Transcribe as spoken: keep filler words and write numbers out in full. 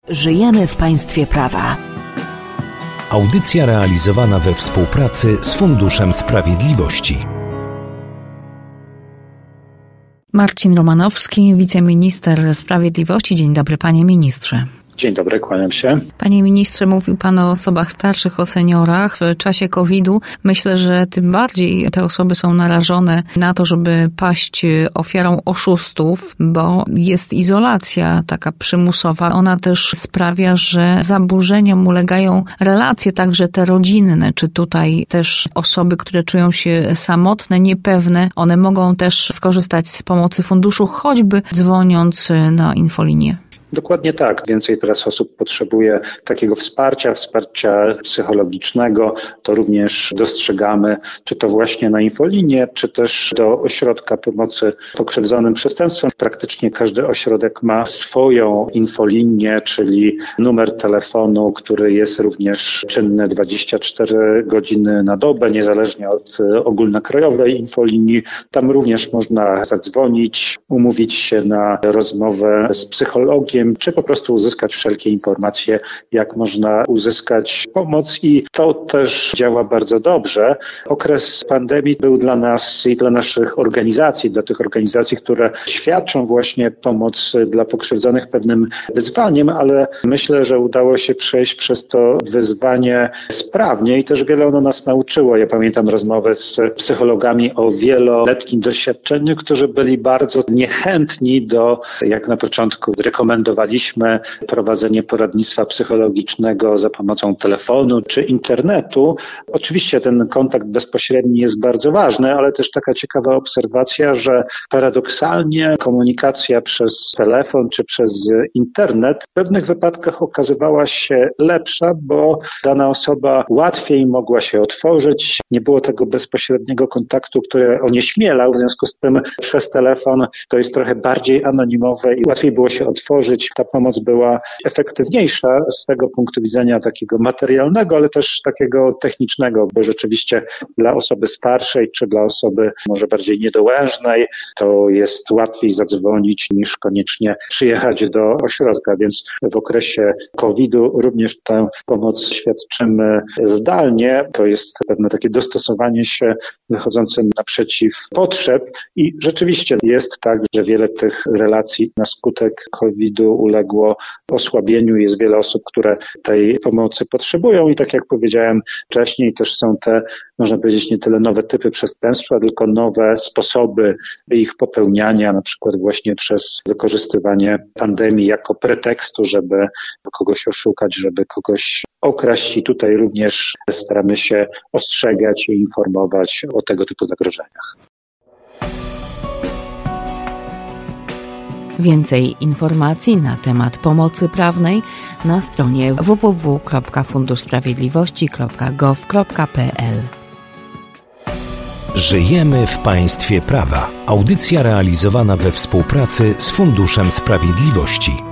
Żyjemy w państwie prawa. Audycja realizowana we współpracy z Funduszem Sprawiedliwości. Marcin Romanowski, wiceminister sprawiedliwości. Dzień dobry, panie ministrze. Dzień dobry, kłaniam się. Panie ministrze, mówił pan o osobach starszych, o seniorach. W czasie kowidu myślę, że tym bardziej te osoby są narażone na to, żeby paść ofiarą oszustów, bo jest izolacja taka przymusowa. Ona też sprawia, że zaburzeniom ulegają relacje, także te rodzinne, czy tutaj też osoby, które czują się samotne, niepewne, one mogą też skorzystać z pomocy funduszu, choćby dzwoniąc na infolinię. Dokładnie tak. Więcej teraz osób potrzebuje takiego wsparcia, wsparcia psychologicznego. To również dostrzegamy, czy to właśnie na infolinię, czy też do ośrodka pomocy pokrzywdzonym przestępstwem. Praktycznie każdy ośrodek ma swoją infolinię, czyli numer telefonu, który jest również czynny dwadzieścia cztery godziny na dobę, niezależnie od ogólnokrajowej infolinii. Tam również można zadzwonić, umówić się na rozmowę z psychologiem, czy po prostu uzyskać wszelkie informacje, jak można uzyskać pomoc, i to też działa bardzo dobrze. Okres pandemii był dla nas i dla naszych organizacji, dla tych organizacji, które świadczą właśnie pomoc dla pokrzywdzonych, pewnym wyzwaniem, ale myślę, że udało się przejść przez to wyzwanie sprawnie i też wiele ono nas nauczyło. Ja pamiętam rozmowę z psychologami o wieloletnim doświadczeniu, którzy byli bardzo niechętni do, jak na początku rekomendowaliśmy prowadzenie poradnictwa psychologicznego za pomocą telefonu czy internetu. Oczywiście ten kontakt bezpośredni jest bardzo ważny, ale też taka ciekawa obserwacja, że paradoksalnie komunikacja przez telefon czy przez internet w pewnych wypadkach okazywała się lepsza, bo dana osoba łatwiej mogła się otworzyć. Nie było tego bezpośredniego kontaktu, który onieśmielał, w związku z tym przez telefon to jest trochę bardziej anonimowe i łatwiej było się otworzyć. Ta pomoc była efektywniejsza z tego punktu widzenia takiego materialnego, ale też takiego technicznego, bo rzeczywiście dla osoby starszej czy dla osoby może bardziej niedołężnej to jest łatwiej zadzwonić niż koniecznie przyjechać do ośrodka, więc w okresie kowidu również tę pomoc świadczymy zdalnie. To jest pewne takie dostosowanie się wychodzące naprzeciw potrzeb i rzeczywiście jest tak, że wiele tych relacji na skutek kowidu uległo osłabieniu. Jest wiele osób, które tej pomocy potrzebują i tak jak powiedziałem wcześniej, też są te, można powiedzieć, nie tyle nowe typy przestępstwa, tylko nowe sposoby ich popełniania, na przykład właśnie przez wykorzystywanie pandemii jako pretekstu, żeby kogoś oszukać, żeby kogoś okraść, i tutaj również staramy się ostrzegać i informować o tego typu zagrożeniach. Więcej informacji na temat pomocy prawnej na stronie w w w kropka fundusz sprawiedliwości kropka gov kropka p l. Żyjemy w państwie prawa. Audycja realizowana we współpracy z Funduszem Sprawiedliwości.